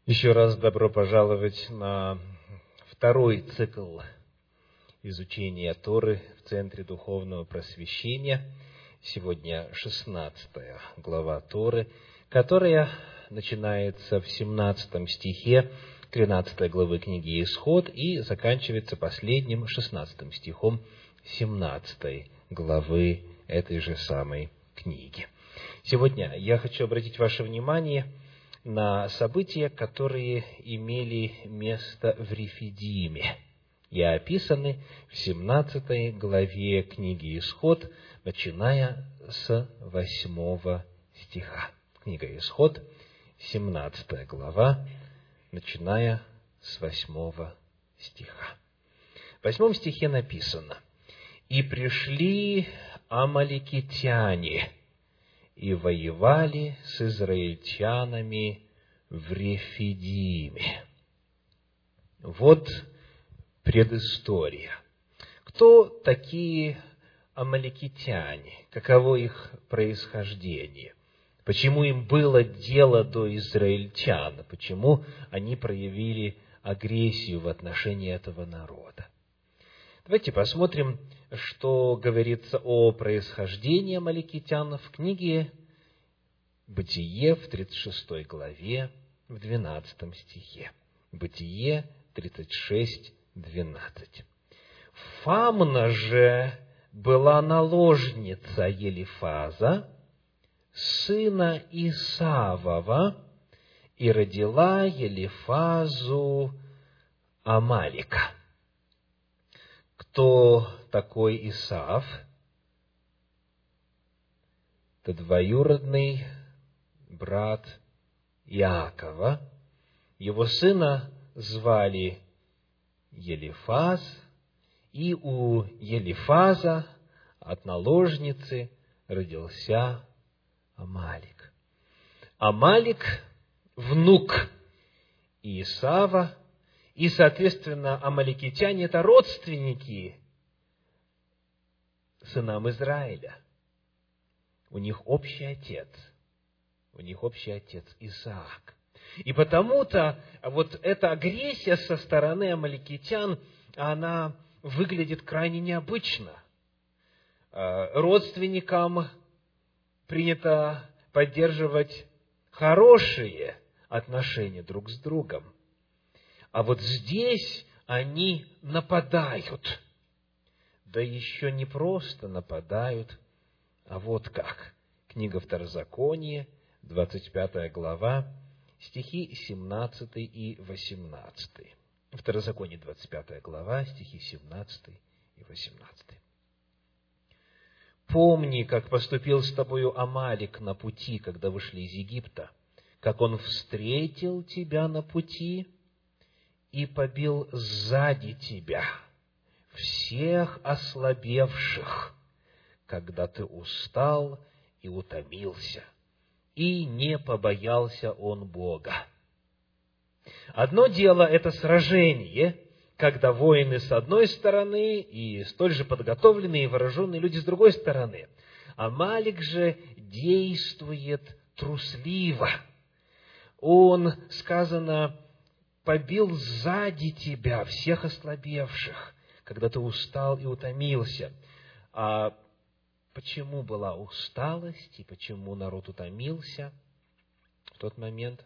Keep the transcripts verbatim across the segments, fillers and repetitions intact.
Еще раз добро пожаловать на второй цикл изучения Торы в Центре Духовного Просвещения. Сегодня шестнадцатая глава Торы, которая начинается в семнадцатом стихе тринадцатой главы книги Исход и заканчивается последним шестнадцатым стихом семнадцатой главы этой же самой книги. Сегодня я хочу обратить ваше внимание на события, которые имели место в Рефидиме и описаны в семнадцатой главе книги Исход, начиная с восьмого стиха. Книга Исход, семнадцатая глава, начиная с восьмого стиха. В восьмом стихе написано: «И пришли амаликитяне, и воевали с израильтянами в Рефидиме». Вот предыстория. Кто такие амаликитяне? Каково их происхождение? Почему им было дело до израильтян? Почему они проявили агрессию в отношении этого народа? Давайте посмотрим, что говорится о происхождении амаликитян в книге Бытие в тридцать шестой главе, в двенадцатом стихе. Бытие тридцать шесть, двенадцать. «Фамна же была наложница Елифаза, сына Исавова, и родила Елифазу Амалика». Кто такой Исав? Это двоюродный брат Иакова. Его сына звали Елифаз, и у Елифаза от наложницы родился Амалик. Амалик – внук Исава, и, соответственно, амаликитяне – это родственники сынам Израиля. У них общий отец. У них общий отец Исаак. И потому-то вот эта агрессия со стороны амаликитян, она выглядит крайне необычно. Родственникам принято поддерживать хорошие отношения друг с другом. А вот здесь они нападают. Да еще не просто нападают, а вот как. Книга Второзакония, двадцать пятая глава, стихи семнадцатый и восемнадцатый. Второзаконие, двадцать пятая глава, стихи семнадцатый и восемнадцатый. «Помни, как поступил с тобою Амалик на пути, когда вышли из Египта, как он встретил тебя на пути и побил сзади тебя всех ослабевших, когда ты устал и утомился, и не побоялся он Бога». Одно дело – это сражение, когда воины с одной стороны и столь же подготовленные и вооруженные люди с другой стороны. Амалик же действует трусливо. Он, сказано, побил сзади тебя всех ослабевших, когда ты устал и утомился. А почему была усталость и почему народ утомился в тот момент?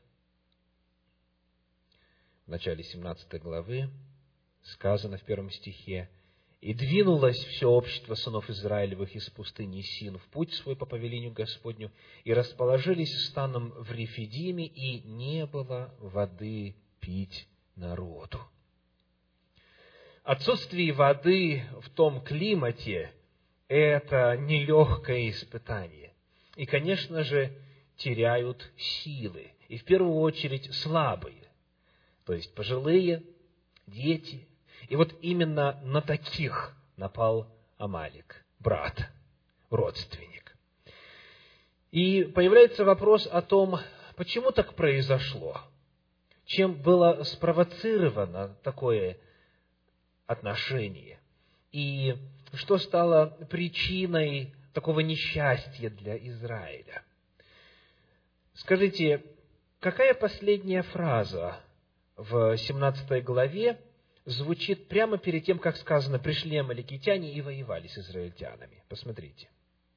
В начале семнадцатой главы сказано в первом стихе: «И двинулось все общество сынов Израилевых из пустыни Син в путь свой по повелению Господню, и расположились станом в Рефидиме, и не было воды пить народу». Отсутствие воды в том климате – это нелегкое испытание. И, конечно же, теряют силы. И в первую очередь слабые, то есть пожилые, дети. И вот именно на таких напал Амалик, брат, родственник. И появляется вопрос о том, почему так произошло, чем было спровоцировано такое отношение, и что стало причиной такого несчастья для Израиля. Скажите, какая последняя фраза в семнадцатой главе звучит прямо перед тем, как сказано: «Пришли амаликитяне и воевали с израильтянами». Посмотрите.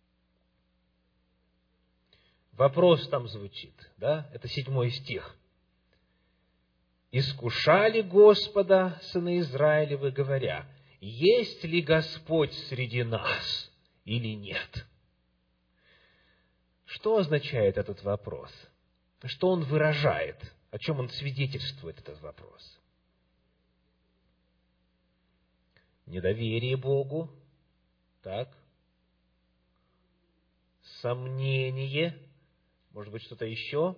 Вопрос там звучит, да? Это седьмой стих. «Искушали Господа, сыны Израилевы, говоря: есть ли Господь среди нас или нет?» Что означает этот вопрос? Что он выражает? О чем он свидетельствует, этот вопрос? Недоверие Богу, так? Сомнение, может быть, что-то еще?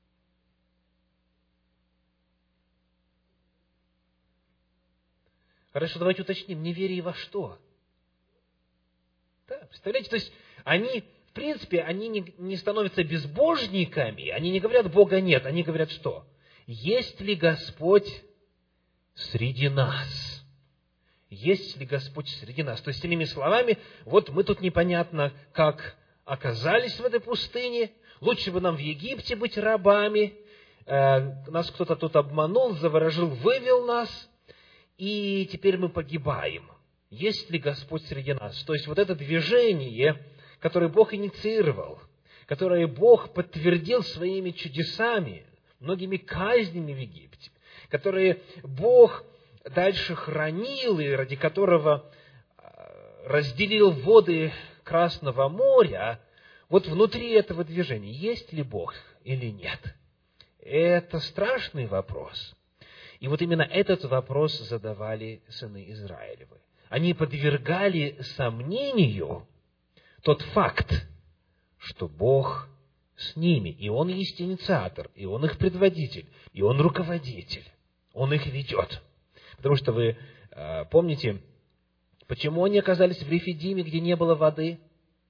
Хорошо, давайте уточним, неверие во что? Да, представляете, то есть они, в принципе, они не, не становятся безбожниками, они не говорят «Бога нет», они говорят что? Есть ли Господь среди нас? Есть ли Господь среди нас? То есть, иными словами, вот мы тут непонятно, как оказались в этой пустыне, лучше бы нам в Египте быть рабами, э, нас кто-то тут обманул, заворожил, вывел нас, и теперь мы погибаем. Есть ли Господь среди нас? То есть, вот это движение, которое Бог инициировал, которое Бог подтвердил своими чудесами, многими казнями в Египте, которые Бог дальше хранил, и ради которого разделил воды Красного моря, вот внутри этого движения есть ли Бог или нет? Это страшный вопрос. И вот именно этот вопрос задавали сыны Израилевы. Они подвергали сомнению тот факт, что Бог с ними, и Он есть инициатор, и Он их предводитель, и Он руководитель, Он их ведет. Потому что вы э, помните, почему они оказались в Рефидиме, где не было воды?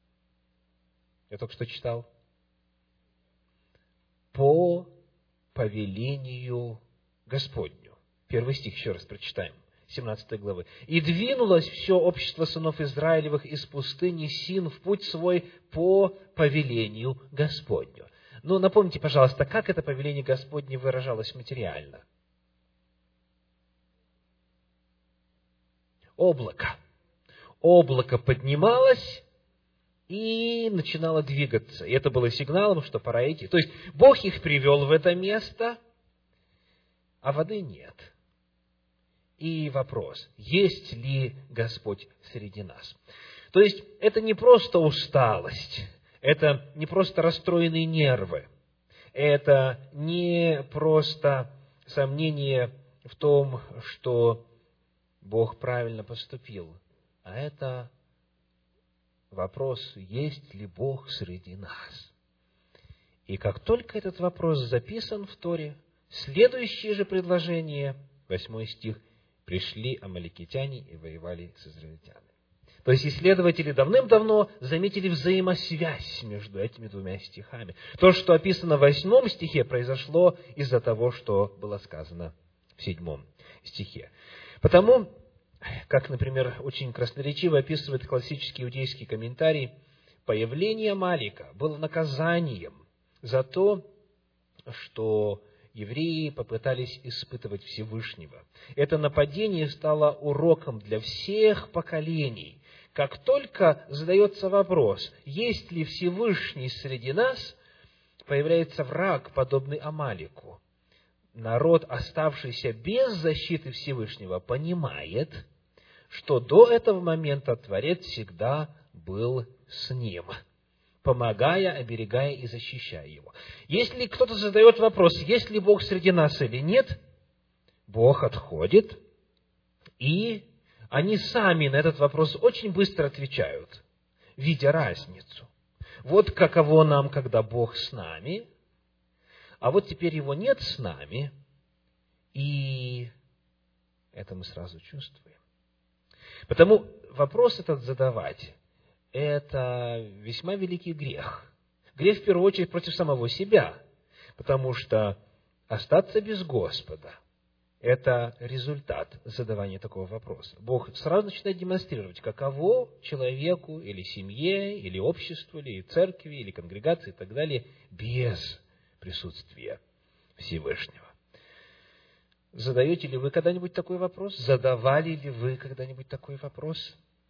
Я только что читал. По повелению Господню. Первый стих еще раз прочитаем, семнадцатой главы. «И двинулось все общество сынов Израилевых из пустыни Син в путь свой по повелению Господню». Ну, напомните, пожалуйста, как это повеление Господне выражалось материально? Облако. Облако поднималось и начинало двигаться. И это было сигналом, что пора идти. То есть, Бог их привел в это место, а воды нет. И вопрос, есть ли Господь среди нас? То есть, это не просто усталость, это не просто расстроенные нервы, это не просто сомнение в том, что Бог правильно поступил, а это вопрос, есть ли Бог среди нас. И как только этот вопрос записан в Торе, следующее же предложение, восьмой стих, «Пришли амаликитяне и воевали с израильтянами». То есть, исследователи давным-давно заметили взаимосвязь между этими двумя стихами. То, что описано в восьмом стихе, произошло из-за того, что было сказано в седьмом стихе. Потому, как, например, очень красноречиво описывает классический иудейский комментарий, появление Амалика было наказанием за то, что евреи попытались испытывать Всевышнего. Это нападение стало уроком для всех поколений. Как только задается вопрос, есть ли Всевышний среди нас, появляется враг, подобный Амалику. Народ, оставшийся без защиты Всевышнего, понимает, что до этого момента Творец всегда был с ним, помогая, оберегая и защищая его. Если кто-то задает вопрос, есть ли Бог среди нас или нет, Бог отходит, и они сами на этот вопрос очень быстро отвечают, видя разницу. Вот каково нам, когда Бог с нами, а вот теперь Его нет с нами, и это мы сразу чувствуем. Потому вопрос этот задавать, это весьма великий грех. Грех, в первую очередь, против самого себя, потому что остаться без Господа – это результат задавания такого вопроса. Бог сразу начинает демонстрировать, каково человеку, или семье, или обществу, или церкви, или конгрегации и так далее, без присутствия Всевышнего. Задаете ли вы когда-нибудь такой вопрос? Задавали ли вы когда-нибудь такой вопрос?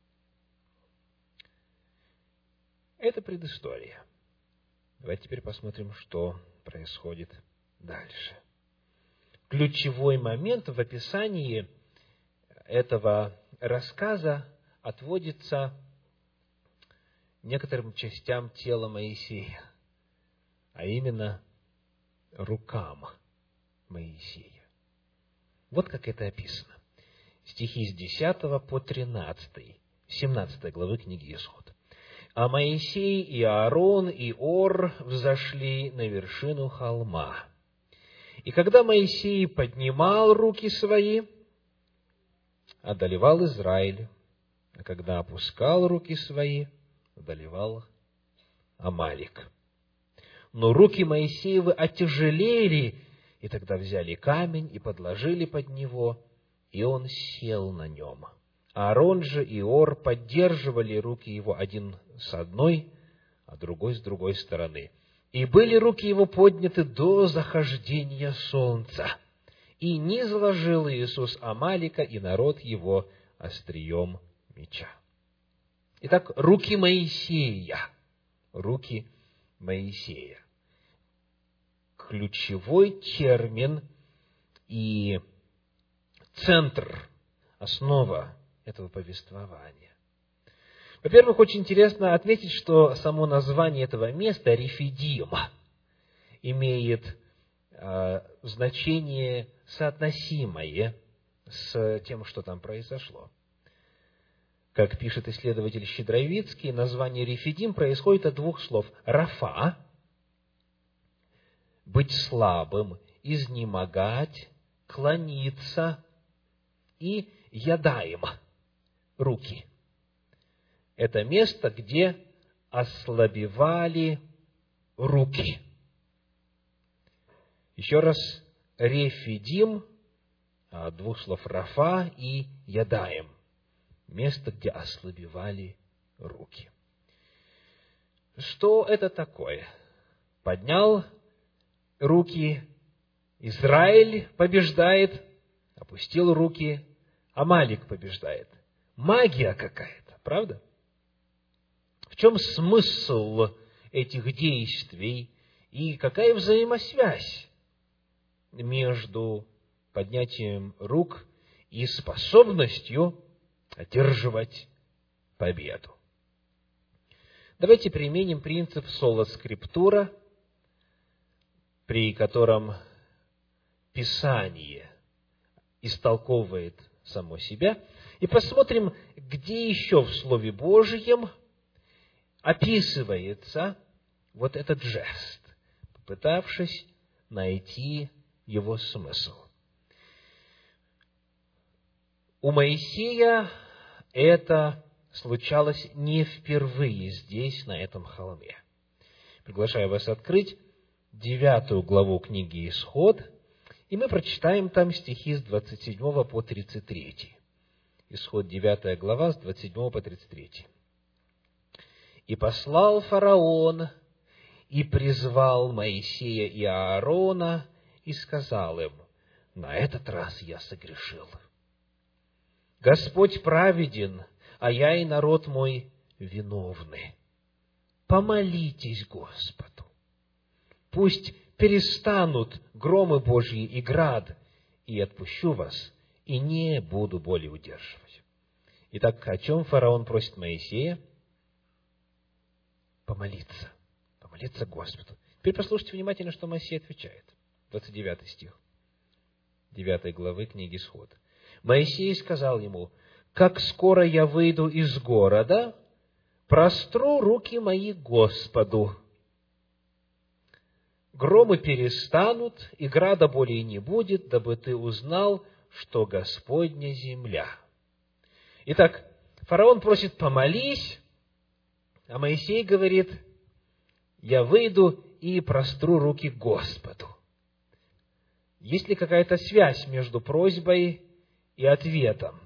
Это предыстория. Давайте теперь посмотрим, что происходит дальше. Ключевой момент в описании этого рассказа отводится некоторым частям тела Моисея, а именно рукам Моисея. Вот как это описано. Стихи с десятого по тринадцатый, семнадцатой главы книги Исход. «А Моисей и Аарон и Ор взошли на вершину холма. И когда Моисей поднимал руки свои, одолевал Израиль, а когда опускал руки свои, одолевал Амалик. Но руки Моисеевы отяжелели, и тогда взяли камень и подложили под него, и он сел на нем. Аарон же и Ор поддерживали руки его один с одной, а другой с другой стороны. И были руки его подняты до захождения солнца. И низложил Иисус Амалика и народ его острием меча». Итак, руки Моисея. Руки Моисея. Ключевой термин и центр, основа этого повествования. Во-первых, очень интересно отметить, что само название этого места, Рефидим, имеет э, значение соотносимое с тем, что там произошло. Как пишет исследователь Щедровицкий, название Рефидим происходит от двух слов. Рафа – быть слабым, изнемогать, клониться, и ядаем – руки. Это место, где ослабевали руки. Еще раз, Рефидим, от двух слов Рафа и ядаем. Место, где ослабевали руки. Что это такое? Поднял руки, Израиль побеждает, опустил руки, Амалик побеждает. Магия какая-то, правда? В чем смысл этих действий и какая взаимосвязь между поднятием рук и способностью одерживать победу? Давайте применим принцип соло скриптура, при котором Писание истолковывает само себя, и посмотрим, где еще в Слове Божьем описывается вот этот жест, попытавшись найти его смысл. У Моисея это случалось не впервые здесь, на этом холме. Приглашаю вас открыть девятую главу книги Исход, и мы прочитаем там стихи с двадцать седьмого по тридцать третий. Исход девятая глава, с двадцать седьмого по тридцать третий. «И послал фараон, и призвал Моисея и Аарона, и сказал им: на этот раз я согрешил. Господь праведен, а я и народ мой виновны. Помолитесь Господу. Пусть перестанут громы Божьи и град, и отпущу вас, и не буду более удерживать». Итак, о чем фараон просит Моисея? Помолиться. Помолиться Господу. Теперь послушайте внимательно, что Моисей отвечает. двадцать девятый стих девятой главы книги Исход. «Моисей сказал ему: как скоро я выйду из города, простру руки мои Господу. Громы перестанут, и града более не будет, дабы ты узнал, что Господня земля». Итак, фараон просит: помолись, а Моисей говорит: я выйду и простру руки Господу. Есть ли какая-то связь между просьбой и ответом?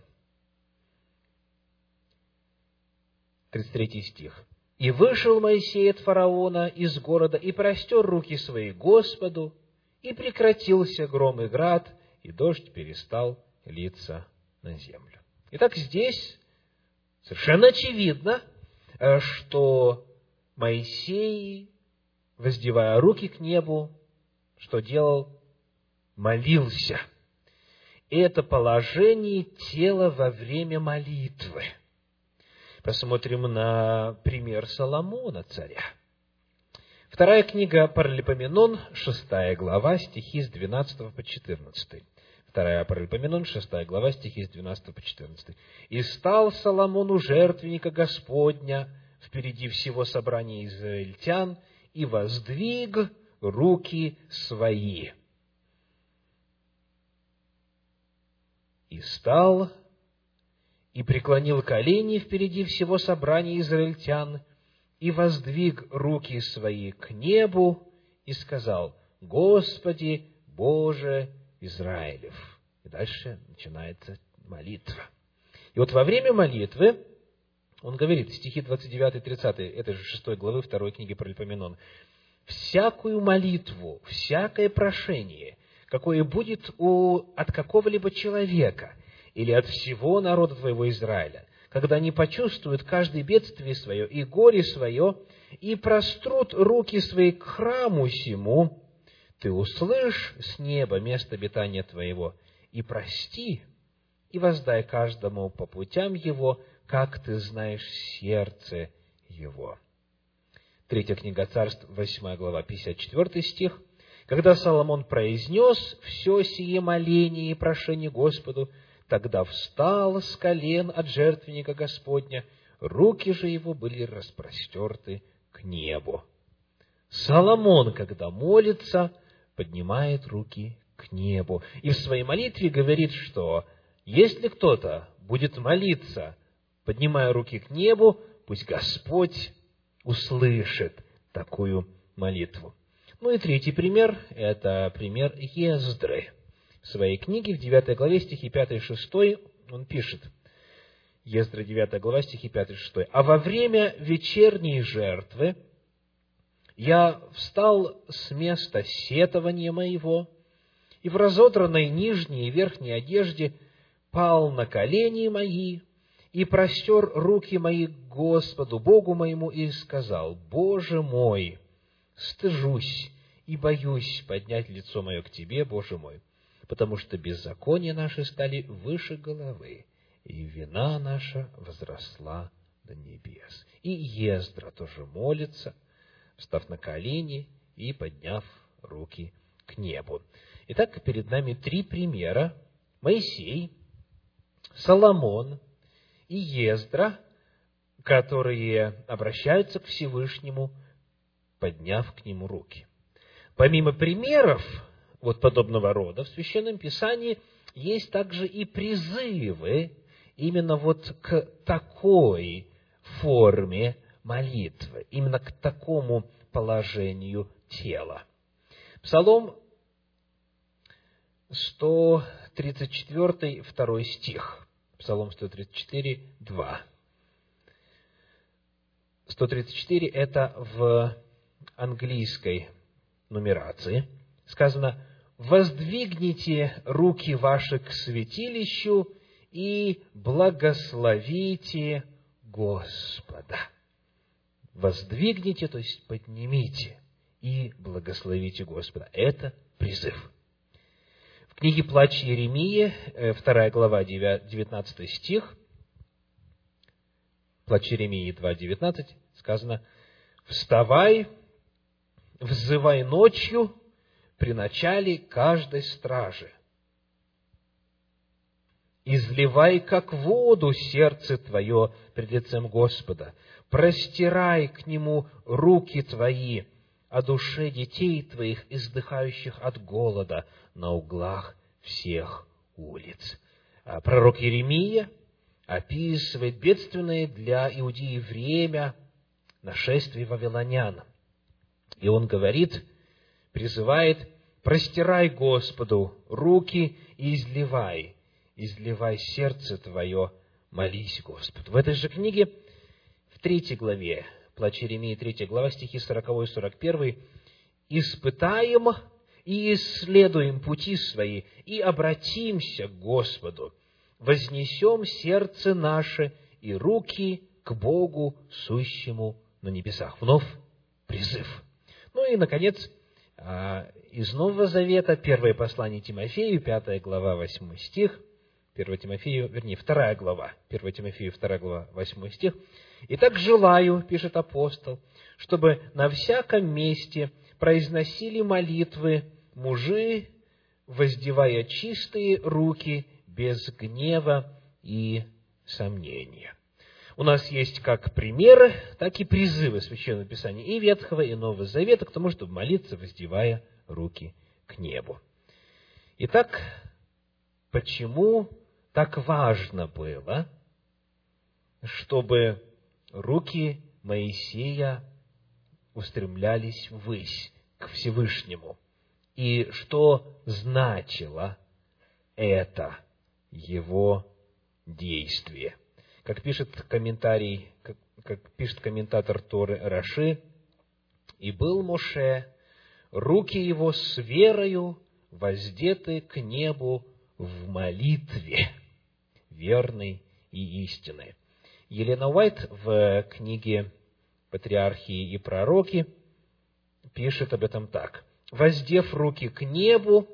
тридцать третий стих. «И вышел Моисей от фараона из города, и простер руки свои Господу, и прекратился гром и град, и дождь перестал литься на землю. Итак, здесь совершенно очевидно, что Моисей, воздевая руки к небу, что делал? Молился. И это положение тела во время молитвы. Посмотрим на пример Соломона, царя. Вторая книга Паралипоменон, шестая глава, стихи с двенадцатого по четырнадцатый. Вторая Паралипоменон, шестая глава, стихи с двенадцатого по четырнадцатый. «И стал Соломон у жертвенника Господня впереди всего собрания израильтян, и воздвиг руки свои. И стал, и преклонил колени впереди всего собрания израильтян, и воздвиг руки свои к небу, и сказал: Господи, Боже Израилев». И дальше начинается молитва. И вот во время молитвы он говорит, стихи двадцать девятый и тридцатый, этой же шестой главы второй книги Паралипоменон: «Всякую молитву, всякое прошение, какое будет у, от какого-либо человека или от всего народа твоего Израиля, когда они почувствуют каждое бедствие свое и горе свое, и прострут руки свои к храму сему, ты услышь с неба место обитания твоего, и прости, и воздай каждому по путям его, как ты знаешь сердце его». Третья книга Царств, восьмая глава, пятьдесят четвёртый стих. «Когда Соломон произнес все сие моление и прошение Господу, тогда встал с колен от жертвенника Господня, руки же его были распростерты к небу». Соломон, когда молится, поднимает руки к небу. И в своей молитве говорит, что если кто-то будет молиться, поднимая руки к небу, пусть Господь услышит такую молитву. Ну и третий пример – это пример Ездры. В своей книге, в девятой главе, стихи пятый и шестой, он пишет, Ездра, девятая глава, стихи пятый и шестой. «А во время вечерней жертвы я встал с места сетования моего, и в разодранной нижней и верхней одежде пал на колени мои, и простер руки мои к Господу, Богу моему, и сказал: Боже мой, стыжусь и боюсь поднять лицо мое к Тебе, Боже мой, потому что беззакония наши стали выше головы, и вина наша возросла до небес». И Ездра тоже молится, встав на колени и подняв руки к небу. Итак, перед нами три примера: Моисей, Соломон и Ездра, которые обращаются к Всевышнему, подняв к Нему руки. Помимо примеров вот подобного рода в Священном Писании есть также и призывы именно вот к такой форме молитвы, именно к такому положению тела. Псалом сто тридцать четыре, второй стих. Псалом сто тридцать четыре, два. сто тридцать четыре – это в английской нумерации. Сказано: «Воздвигните руки ваши к святилищу и благословите Господа». Воздвигните, то есть поднимите, и благословите Господа. Это призыв. В книге «Плач Иеремии», вторая глава, девятнадцатый стих, «Плач Иеремии» два девятнадцать, сказано: «Вставай, взывай ночью при начале каждой стражи, изливай, как воду, сердце твое пред лицем Господа, простирай к Нему руки твои о душе детей твоих, издыхающих от голода на углах всех улиц». А пророк Иеремия описывает бедственное для Иудеи время нашествия вавилонян. И он говорит, призывает: «Простирай Господу руки и изливай, изливай сердце твое, молись Господу». В этой же книге, в третьей главе, Плач Иеремии, третья глава, стихи сороковой и сорок первый, «Испытаем и исследуем пути свои, и обратимся к Господу, вознесем сердце наше и руки к Богу, сущему на небесах». Вновь призыв. Ну и, наконец, из Нового Завета, первое послание Тимофею, пятая глава, восьмой стих, первое Тимофею, вернее, вторая глава, первое Тимофею, вторая глава, восьмой стих. «Итак, желаю, — пишет апостол, — чтобы на всяком месте произносили молитвы мужи, воздевая чистые руки, без гнева и сомнения». У нас есть как примеры, так и призывы Священного Писания и Ветхого, и Нового Завета к тому, чтобы молиться, воздевая руки к небу. Итак, почему так важно было, чтобы руки Моисея устремлялись ввысь, к Всевышнему? И что значило это его действие? Как пишет комментарий, как, как пишет комментатор Торы Раши, «И был Моше, руки его с верою воздеты к небу в молитве, верной и истинной». Елена Уайт в книге «Патриархии и пророки» пишет об этом так: «Воздев руки к небу,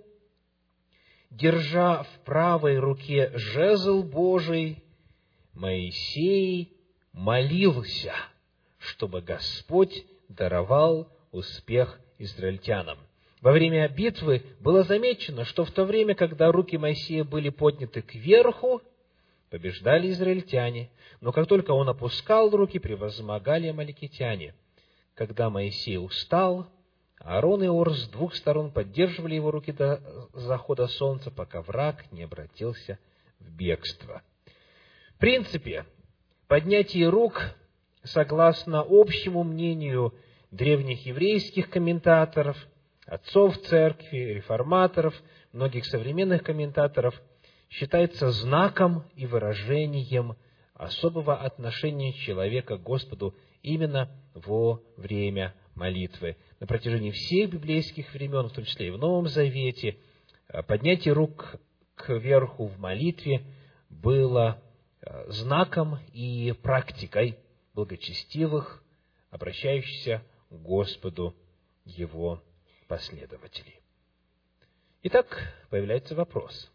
держа в правой руке жезл Божий, Моисей молился, чтобы Господь даровал успех израильтянам». Во время битвы было замечено, что в то время, когда руки Моисея были подняты кверху, побеждали израильтяне, но как только он опускал руки, превозмогали амаликитяне. Когда Моисей устал, Аарон и Ор с двух сторон поддерживали его руки до захода солнца, пока враг не обратился в бегство. В принципе, поднятие рук, согласно общему мнению древних еврейских комментаторов, отцов церкви, реформаторов, многих современных комментаторов, считается знаком и выражением особого отношения человека к Господу именно во время молитвы. На протяжении всех библейских времен, в том числе и в Новом Завете, поднятие рук кверху в молитве было знаком и практикой благочестивых, обращающихся к Господу Его последователей. Итак, появляется вопрос: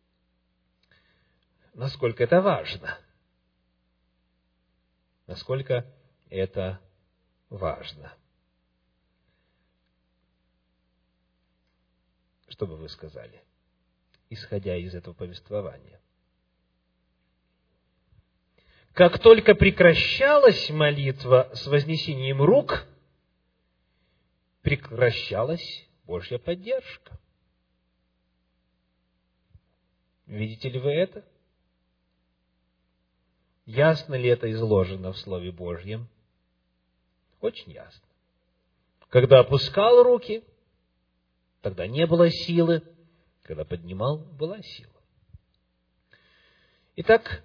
насколько это важно? Насколько это важно? Что бы вы сказали, исходя из этого повествования? Как только прекращалась молитва с вознесением рук, прекращалась Божья поддержка. Видите ли вы это? Ясно ли это изложено в Слове Божьем? Очень ясно. Когда опускал руки, тогда не было силы. Когда поднимал, была сила. Итак,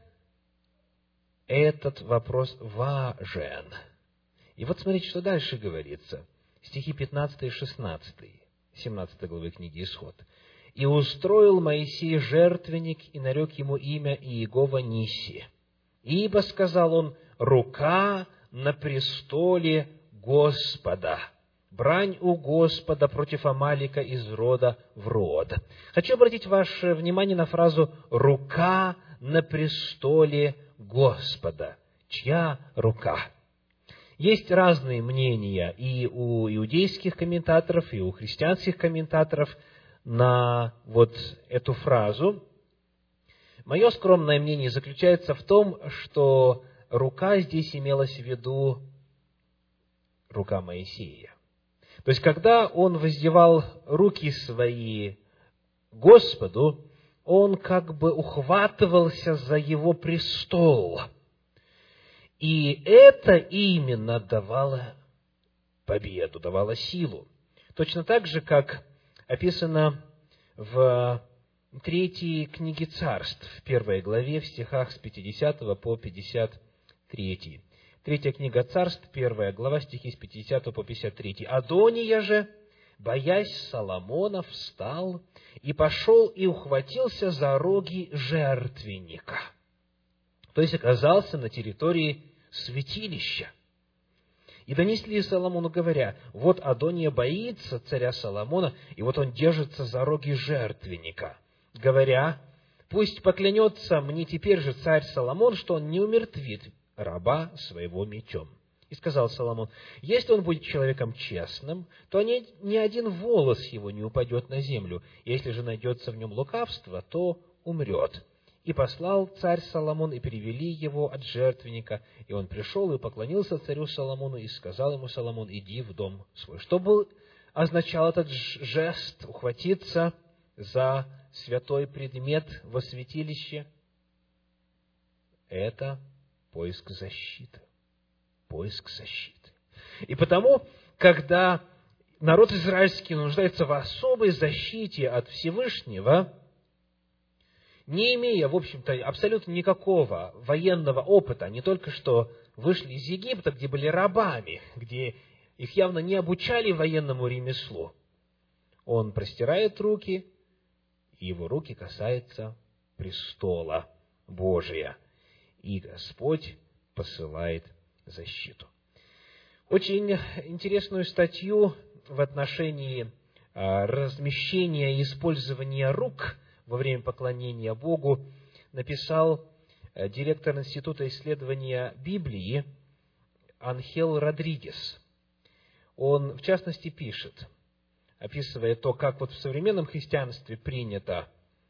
этот вопрос важен. И вот смотрите, что дальше говорится. Стихи пятнадцатый и шестнадцатый, семнадцатой главы книги Исход. «И устроил Моисей жертвенник, и нарек ему имя Иегова Ниси. Ибо, сказал он, рука на престоле Господа, брань у Господа против Амалика из рода в род». Хочу обратить ваше внимание на фразу «рука на престоле Господа». Чья рука? Есть разные мнения и у иудейских комментаторов, и у христианских комментаторов на вот эту фразу. Мое скромное мнение заключается в том, что рука здесь имелась в виду рука Моисея. То есть, когда он воздевал руки свои Господу, он как бы ухватывался за его престол. И это именно давало победу, давало силу. Точно так же, как описано в третьей книге Царств, в первой главе, в стихах с пятидесятого по пятьдесят третий. Третья книга Царств, первая глава, стихи с пятидесятого по пятьдесят третий. «Адония же боясь Соломона, встал и пошел и ухватился за роги жертвенника. То есть оказался на территории святилища. И донесли Соломону, говоря: вот Адония боится царя Соломона, и вот он держится за роги жертвенника, говоря: пусть поклянется мне теперь же царь Соломон, что он не умертвит раба своего мечом. И сказал Соломон: если он будет человеком честным, то ни, ни один волос его не упадет на землю. Если же найдется в нем лукавство, то умрет. И послал царь Соломон, и перевели его от жертвенника. И он пришел и поклонился царю Соломону, и сказал ему Соломон: иди в дом свой. Что был, означал этот жест ухватиться за святой предмет во святилище? Это поиск защиты. Поиск защиты. И потому, когда народ израильский нуждается в особой защите от Всевышнего, не имея, в общем-то, абсолютно никакого военного опыта, они только что вышли из Египта, где были рабами, где их явно не обучали военному ремеслу, он простирает руки, и его руки касаются престола Божия, и Господь посылает защиту. Очень интересную статью в отношении размещения и использования рук во время поклонения Богу написал директор Института исследования Библии Анхел Родригес. Он, в частности, пишет, описывая то, как вот в современном христианстве принято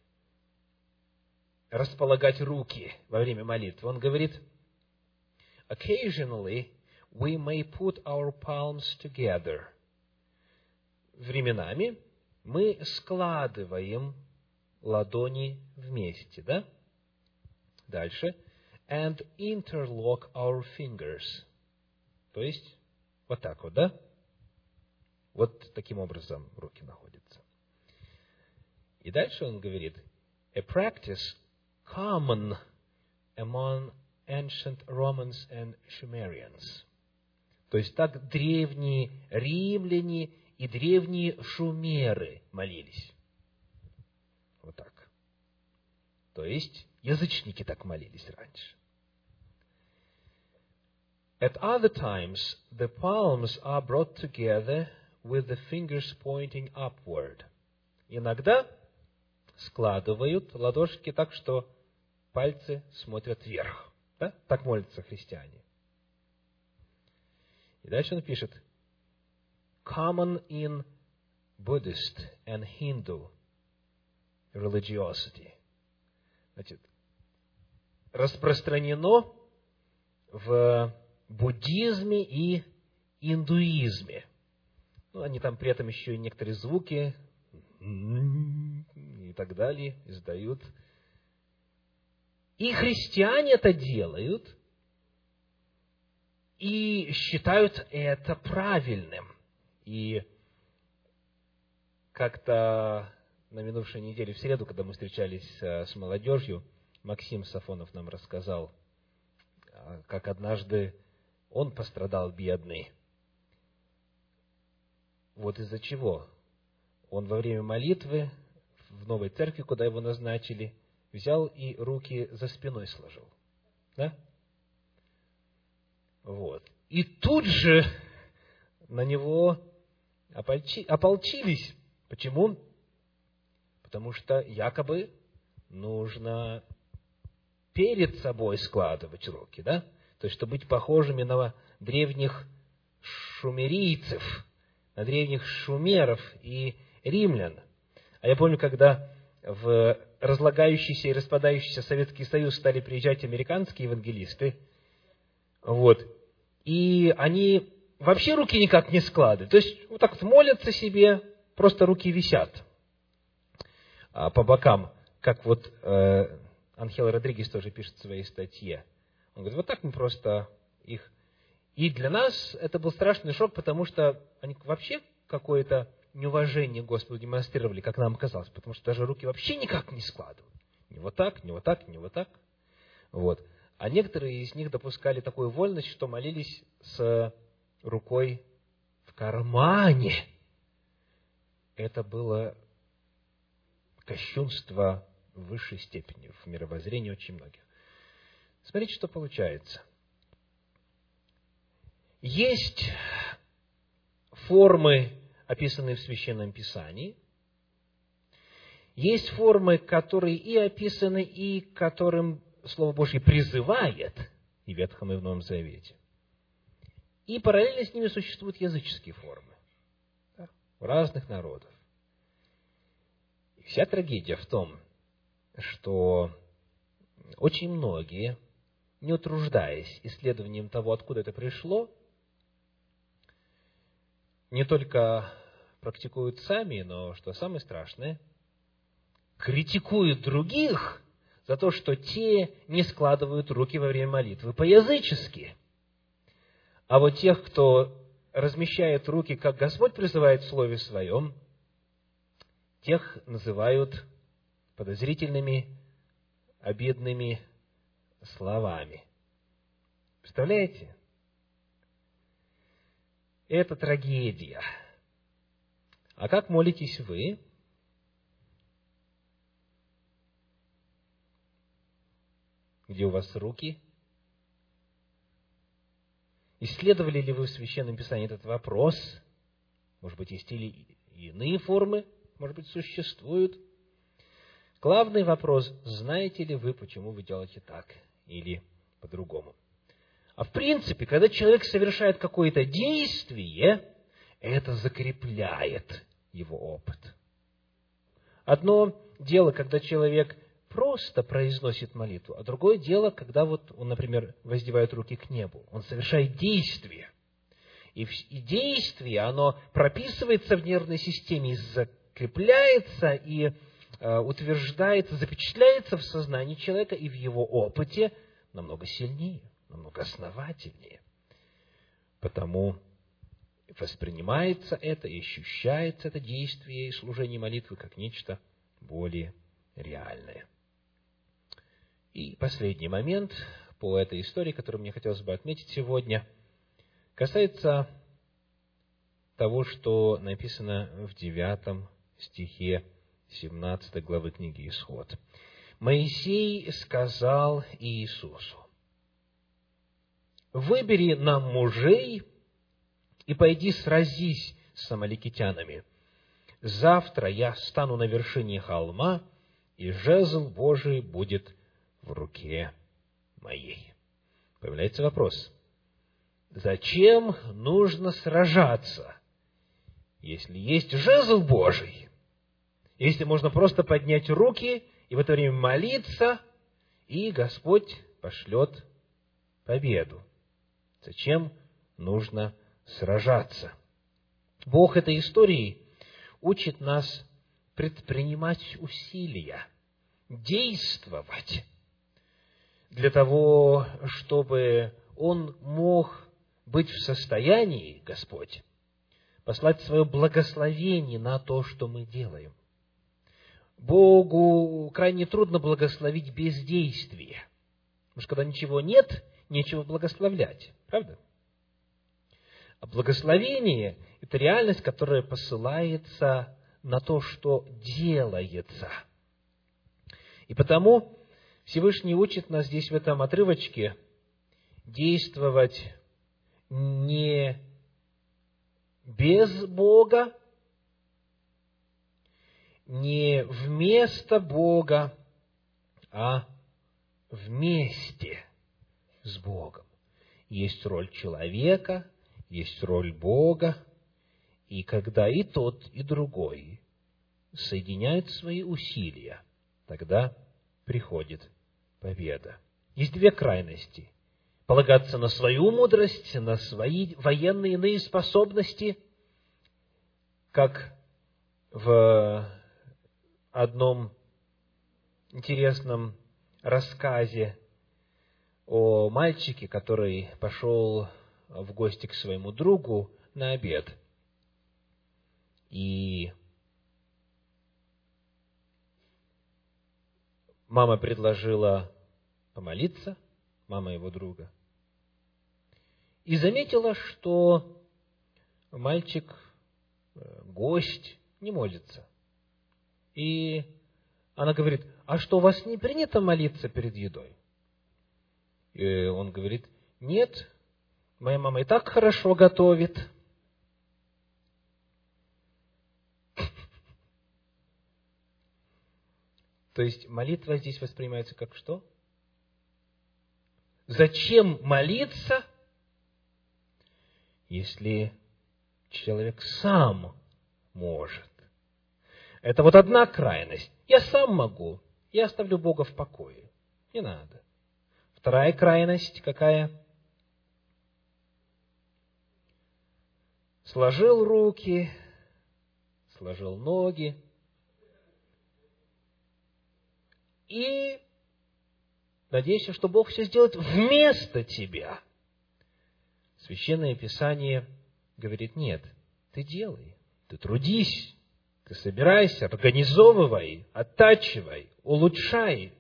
располагать руки во время молитвы. Он говорит: occasionally we may put our palms together. Временами мы складываем ладони вместе, да? Дальше. And interlock our fingers. То есть, вот так вот, да? Вот таким образом руки находятся. И дальше он говорит: a practice common among ancient Romans and Sumerians. То есть, так древние римляне и древние шумеры молились. Вот так. То есть, язычники так молились раньше. At other times, the palms are brought together with the fingers pointing upward. Иногда складывают ладошки так, что пальцы смотрят вверх. Да? Так молятся христиане. И дальше он пишет: common in Buddhist and Hindu religiosity. Значит, распространено в буддизме и индуизме. Ну, они там при этом еще и некоторые звуки и так далее издают. И христиане это делают и считают это правильным. И как-то на минувшей неделе, в среду, когда мы встречались с молодежью, Максим Сафонов нам рассказал, как однажды он пострадал, бедный. Вот из-за чего? Он во время молитвы в новой церкви, куда его назначили, взял и руки за спиной сложил. Да? Вот. И тут же на него ополчи, ополчились. Почему? Потому что якобы нужно перед собой складывать руки, да? То есть, чтобы быть похожими на древних шумерийцев, на древних шумеров и римлян. А я помню, когда в разлагающийся и распадающийся Советский Союз стали приезжать американские евангелисты, вот, и они вообще руки никак не складывают. То есть, вот так вот молятся себе, просто руки висят а, по бокам, как вот э, Анхел Родригес тоже пишет в своей статье. Он говорит, вот так мы просто их... И для нас это был страшный шок, потому что они вообще какое-то неуважение Господу демонстрировали, как нам казалось, потому что даже руки вообще никак не складывают. Не вот так, не вот так, не вот так. Вот. А некоторые из них допускали такую вольность, что молились с рукой в кармане. это было кощунство в высшей степени, в мировоззрении очень многих. Смотрите, что получается. Есть формы, описанные в Священном Писании, есть формы, которые и описаны, и к которым Слово Божье призывает и в Ветхом, и в Новом Завете. И параллельно с ними существуют языческие формы, да, у разных народов. И вся трагедия в том, что очень многие, не утруждаясь исследованием того, откуда это пришло, не только практикуют сами, но, что самое страшное, критикуют других за то, что те не складывают руки во время молитвы по-язычески. А вот тех, кто размещает руки, как Господь призывает в Слове Своем, тех называют подозрительными, обидными словами. Представляете? Это трагедия. А как молитесь вы? Где у вас руки? Исследовали ли вы в Священном Писании этот вопрос? Может быть, есть или иные формы, может быть, существуют? Главный вопрос, знаете ли вы, почему вы делаете так или по-другому? А в принципе, когда человек совершает какое-то действие, это закрепляет его опыт. Одно дело, когда человек просто произносит молитву, а другое дело, когда вот он, например, воздевает руки к небу. Он совершает действие. И, и действие, оно прописывается в нервной системе, закрепляется и э, утверждается, запечатляется в сознании человека и в его опыте намного сильнее, намного основательнее. Потому воспринимается это и ощущается это действие и служение молитвы как нечто более реальное. И последний момент по этой истории, которую мне хотелось бы отметить сегодня, касается того, что написано в девятом стихе семнадцатой главы книги Исход. Моисей сказал Иисусу: «Выбери нам мужей и пойди сразись с амаликитянами. Завтра я стану на вершине холма, и жезл Божий будет в руке моей». Появляется вопрос: зачем нужно сражаться, если есть жезл Божий, если можно просто поднять руки и в это время молиться, и Господь пошлет победу? Зачем нужно сражаться? Бог этой истории учит нас предпринимать усилия, действовать для того, чтобы Он мог быть в состоянии, Господь, послать свое благословение на то, что мы делаем. Богу крайне трудно благословить бездействие, потому что когда ничего нет, нечего благословлять, правда? А благословение – это реальность, которая посылается на то, что делается. И потому Всевышний учит нас здесь в этом отрывочке действовать не без Бога, не вместо Бога, а вместе с Богом. Есть роль человека, есть роль Бога, и когда и тот, и другой соединяют свои усилия, тогда приходит победа. Есть две крайности: полагаться на свою мудрость, на свои военные иные способности, как в одном интересном рассказе о мальчике, который пошел в гости к своему другу на обед. И мама предложила помолиться, мама его друга, и заметила, что мальчик, гость, не молится. И она говорит: а что, у вас не принято молиться перед едой? И он говорит: нет, моя мама и так хорошо готовит. То есть молитва здесь воспринимается как что? Зачем молиться, если человек сам может? Это вот одна крайность. Я сам могу, я оставлю Бога в покое. Не надо. Вторая крайность какая? Сложил руки, сложил ноги и надеюсь, что Бог все сделает вместо тебя. Священное Писание говорит: нет, ты делай, ты трудись, ты собирайся, организовывай, оттачивай, улучшай.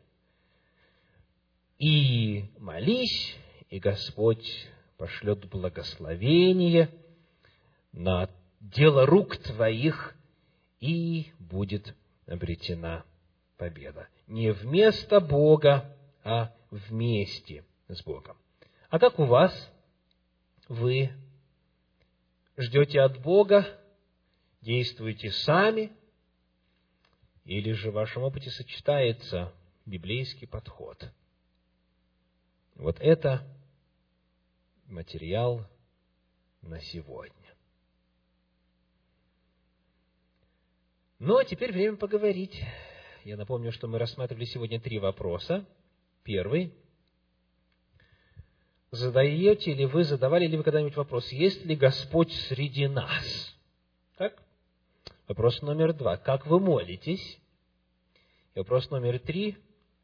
И молись, и Господь пошлет благословение на дело рук твоих, и будет обретена победа. Не вместо Бога, а вместе с Богом. А как у вас? Вы ждете от Бога, действуете сами, или же в вашем опыте сочетается библейский подход? Вот это материал на сегодня. Ну, а теперь время поговорить. Я напомню, что мы рассматривали сегодня три вопроса. Первый. Задаете ли вы, задавали ли вы когда-нибудь вопрос: есть ли Господь среди нас? Так? Вопрос номер два. Как вы молитесь? И вопрос номер три.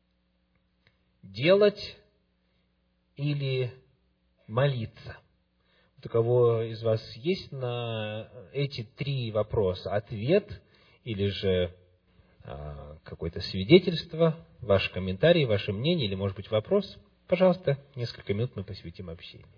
Делать или молиться? У кого из вас есть на эти три вопроса ответ или же а, какое-то свидетельство, ваш комментарий, ваше мнение или, может быть, вопрос? Пожалуйста, несколько минут мы посвятим общению.